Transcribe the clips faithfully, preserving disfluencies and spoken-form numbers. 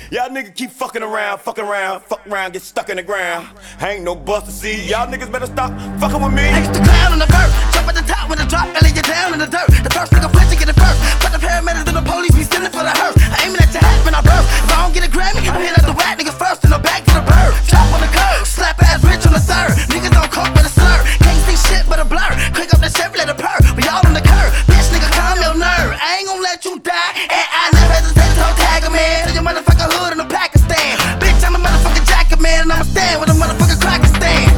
Y'all niggas keep fucking around, fucking around, fuck around, get stuck in the ground. I ain't no buster, see, y'all niggas better stop fucking with me. Ace the clown in the verse, jump at the top with a drop and lay you down in the dirt. The first nigga flinch to get it first, but the paramedics and the police be stealing for the hearse. I aiming at your hat when I burst. If I don't get a Grammy, I'm hitting at the whack niggas first and I'm back to the bird. Chop on the curb, slap ass rich on the third. Niggas don't cope with a slur, can't see shit but a blur. Click up the Chevy, let it purr, we all on the curb. Bitch nigga, calm your nerve, I ain't gon' let you die. And I never hesitate to tag a man. Tell your motherfucker hood in the Pakistan. Bitch, I'm a motherfucking jacket man, and I'ma stand with a motherfucking cracker stand.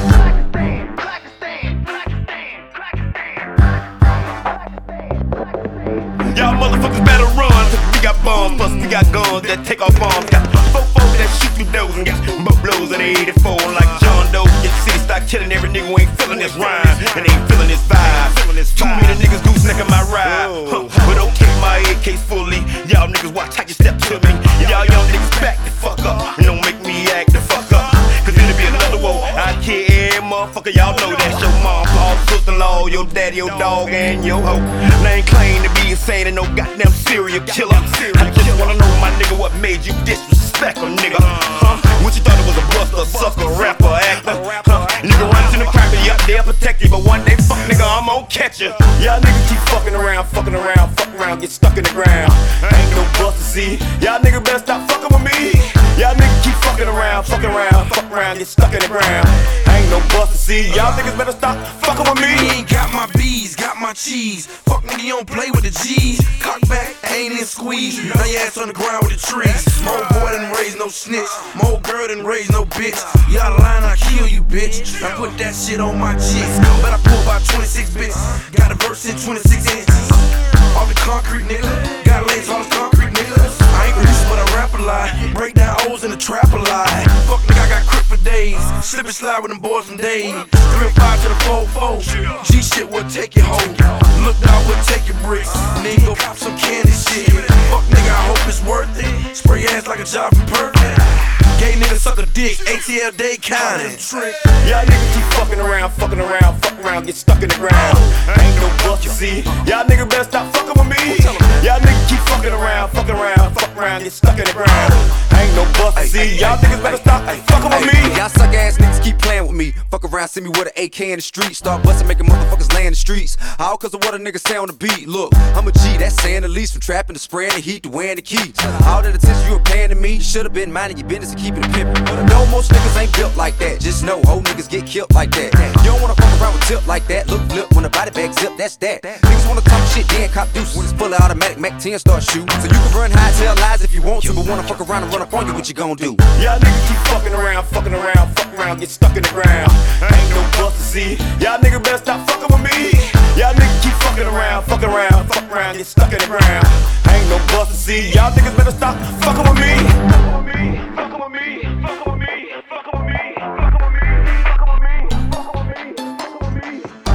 Y'all motherfuckers better run, cause we got bombs, plus we got guns that take off bombs. Got fofos that shoot through doors and got bubblos that eighty-four like John Doe. Get city start killing every nigga who ain't feeling this rhyme and ain't feeling this vibe. Too many niggas goosenecking my ride, huh. But okay, my A K's fully. Y'all niggas watch how you step to me. Y'all young niggas back the fuck up and don't make me act the fuck up, cause it'll be another woe. I kill every motherfucker, y'all know that's your mom, pa, sister-in-law, your daddy, your dog, and your hoe. And I ain't claim to be insane and no goddamn serial killer. I just wanna know, my nigga, what made you disrespect a nigga? Huh? What you thought it was a buster, sucker, rapper, actor? Huh? Nigga run to the cracker, you up there protect you, but one day, fuck nigga, I'm gon' catch you. Y'all niggas keep fucking around, fucking around, fuck around, get stuck in the ground. Ain't no buster, see? Y'all niggas better stop fucking with me. Y'all niggas keep fucking around, fucking around, fuck around, get stuck in the ground. Ain't no buster, see? Y'all niggas better stop fucking with me. Ain't got my B's, got my cheese. Fuck nigga, you don't play with the G's. Cock back, ain't in squeeze. Now your ass on the ground with the trees. My old boy didn't raise no snitch. My old girl didn't raise no bitch. Y'all lying, I kill you, bitch. I put that shit on my chicks. But I pull about twenty-six bits. Got a verse in twenty-six inches. Off the concrete, nigga. Got legs off the concrete, nigga. I ain't rich, but I rap a lot. Break down O's in the trap a lot. Fuck nigga, I got crip for days. Slip and slide with them boys from days. Three and five to the four four. G shit will take you home. Look out, will take your bricks. Nigga, go pop some candy shit. Fuck nigga, I hope it's worth it. Spray your ass like a job from perfect. Gay nigga suck a dick, A T L day counting. Y'all niggas keep fucking around, fucking around, fuck around, get stuck in the ground. Ain't no buster, see? Y'all niggas better stop fucking with me. Y'all niggas keep fucking around, fucking around, fuck around, get stuck in the ground. Ain't no buster, see? Y'all niggas better stop fucking with me. Y'all suck ass niggas keep playing with me. Fuck around, see me with an A K in the street. Start busting, making motherfuckers lay in the streets. All cause of what a nigga say on the beat. Look, I'm a G, that's saying the least. From trapping to spraying the heat to wearing the keys. All that attention you were paying to me, you should've been minding your business and keeping it pimpin'. No, most niggas ain't built like that. Just know, whole niggas get killed like that. You don't wanna fuck around with tip like that. Look flip when the body bag zip, that's that. Niggas wanna talk shit, then cop deuces. When it's full of automatic Mac ten start shooting. So you can run high, tell lies if you want to, but wanna fuck around and run up on you, what you gon' do? Y'all niggas keep fucking around, fucking around, fuck around, get stuck in the ground. Ain't no buster, see? Y'all niggas better stop fucking with me. Y'all niggas keep fucking around, fucking around, fuck around, get stuck in the ground. Ain't no buster, see? Y'all niggas better stop fucking with me. Fucking with me, fucking with me, fucking with me, fucking with me, fucking with me, fucking with me, fucking with me, fucking with me,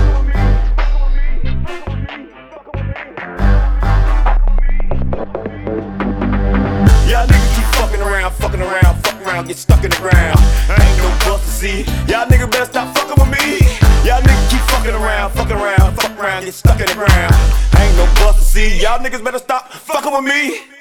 y'all niggas keep fucking around, fucking around, fuck around, get stuck in the ground. Ain't no buster, see? Y'all niggas better stop fucking with me. Y'all niggas keep fucking around, fucking around, fuck around, get stuck in the ground. Ain't no buster, see? Y'all niggas better stop fucking with me.